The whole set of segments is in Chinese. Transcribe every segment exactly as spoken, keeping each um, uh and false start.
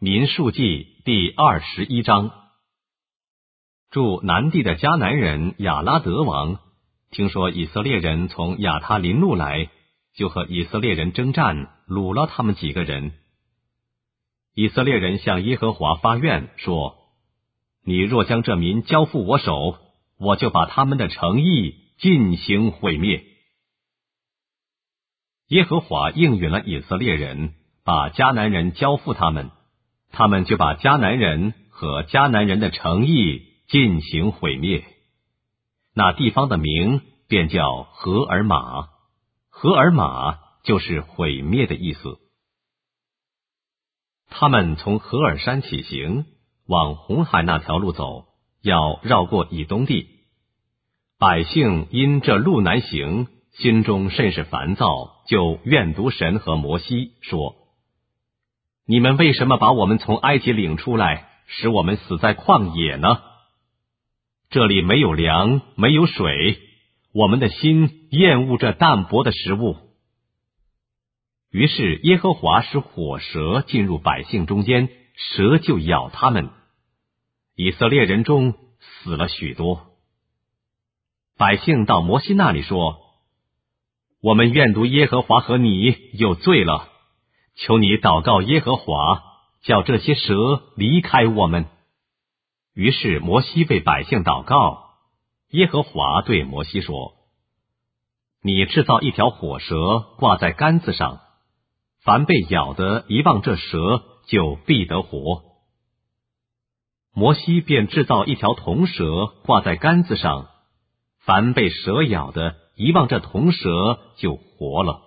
民数记第二十一章。驻南地的迦南人亚拉德王听说以色列人从亚他林路来，就和以色列人征战，掳了他们几个人。以色列人向耶和华发愿说：你若将这民交付我手，我就把他们的城邑尽行毁灭。耶和华应允了以色列人，把迦南人交付他们，他们就把迦南人和迦南人的城邑尽行毁灭。那地方的名便叫何尔玛，何尔玛就是毁灭的意思。他们从何尔山起行，往红海那条路走，要绕过以东地。百姓因这路难行，心中甚是烦躁，就怨毒神和摩西，说：你们为什么把我们从埃及领出来，使我们死在旷野呢？这里没有粮，没有水，我们的心厌恶这淡薄的食物。于是耶和华使火蛇进入百姓中间，蛇就咬他们，以色列人中死了许多。百姓到摩西那里说：我们怨毒耶和华和你有罪了，求你祷告耶和华，叫这些蛇离开我们。于是摩西为百姓祷告，耶和华对摩西说：你制造一条火蛇挂在杆子上，凡被咬的一望这蛇，就必得活。摩西便制造一条铜蛇挂在杆子上，凡被蛇咬的一望这铜蛇，就活了。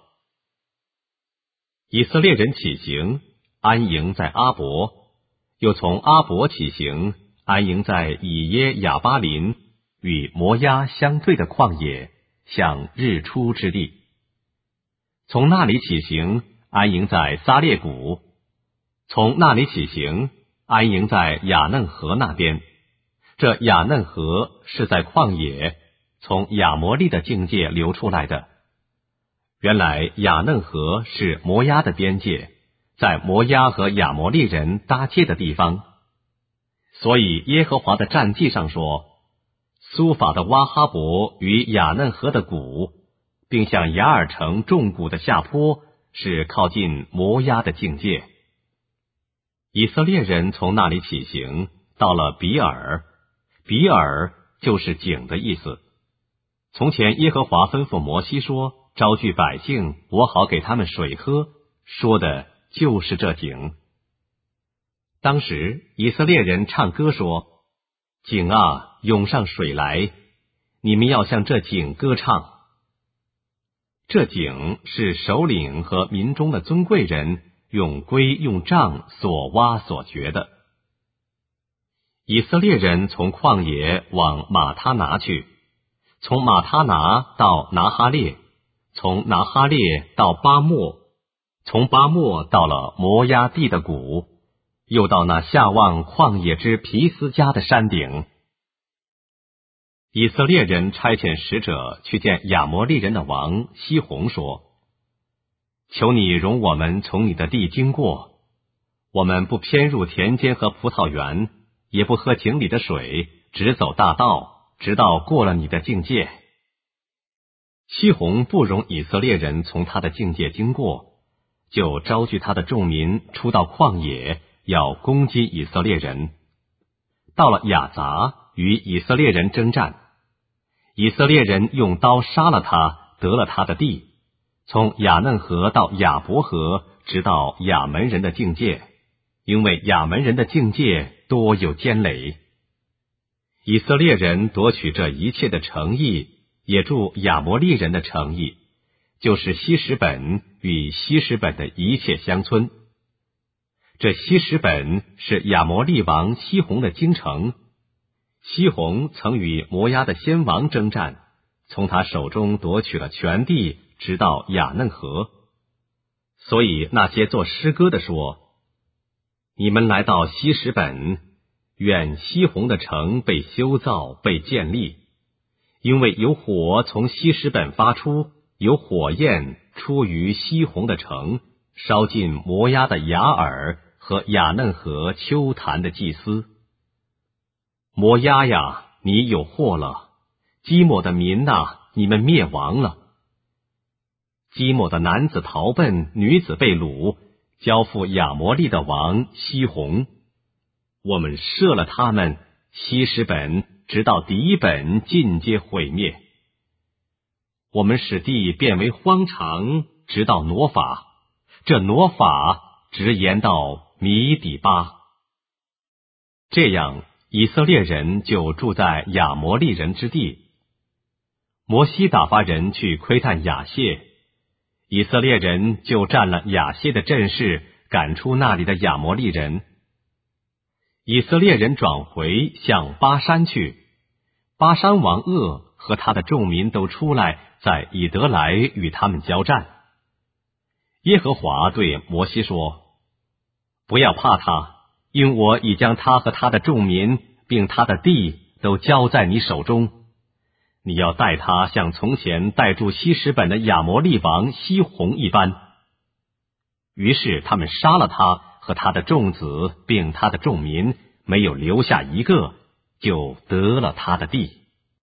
以色列人起行，安营在阿伯，又从阿伯起行，安营在以耶亚巴林，与摩押相对的旷野，向日出之地。从那里起行，安营在撒列谷，从那里起行，安营在雅嫩河那边。这雅嫩河是在旷野，从亚摩利的境界流出来的。原来雅嫩河是摩押的边界，在摩押和亚摩利人搭界的地方。所以耶和华的战记上说，苏法的挖哈伯与雅嫩河的谷，并向雅尔城重谷的下坡，是靠近摩押的境界。以色列人从那里起行，到了比尔，比尔就是井的意思。从前耶和华吩咐摩西说，招聚百姓，我好给他们水喝，说的就是这井。当时以色列人唱歌说：井啊，涌上水来，你们要向这井歌唱。这井是首领和民中的尊贵人用龟用杖所挖所掘的。以色列人从旷野往马他拿去，从马他拿到拿哈列，从拿哈列到巴莫，从巴莫到了摩押地的谷，又到那下望旷野之皮斯加的山顶。以色列人差遣使者去见亚摩利人的王西宏，说：求你容我们从你的地经过，我们不偏入田间和葡萄园，也不喝井里的水，只走大道，直到过了你的境界。西宏不容以色列人从他的境界经过，就招聚他的众民出到旷野，要攻击以色列人。到了雅杂，与以色列人征战，以色列人用刀杀了他，得了他的地，从雅嫩河到雅伯河，直到亚门人的境界，因为亚门人的境界多有坚垒。以色列人夺取这一切的城邑，也住亚摩利人的城邑，就是希实本与希实本的一切乡村。这希实本是亚摩利王西宏的京城。西宏曾与摩押的先王征战，从他手中夺取了全地，直到雅嫩河。所以那些作诗歌的说：你们来到希实本，愿西宏的城被修造，被建立，因为有火从希实本发出，有火焰出于西宏的城，烧尽摩押的雅尔和雅嫩河秋坛的祭司。摩押呀，你有祸了！基抹的民呐，你们灭亡了！基抹的男子逃奔，女子被掳，交付亚摩利的王西宏。我们射了他们，希实本直到底本尽皆毁灭。我们使地变为荒场，直到挪法，这挪法直延到米底巴。这样，以色列人就住在亚摩利人之地。摩西打发人去窥探亚谢，以色列人就占了亚谢的阵势，赶出那里的亚摩利人。以色列人转回向巴山去，巴山王噩和他的众民都出来，在以德来与他们交战。耶和华对摩西说：不要怕他，因我已将他和他的众民并他的地都交在你手中。你要带他像从前带住希实本的亚摩利王西宏一般。于是他们杀了他和他的众子并他的众民，没有留下一个，就得了他的地。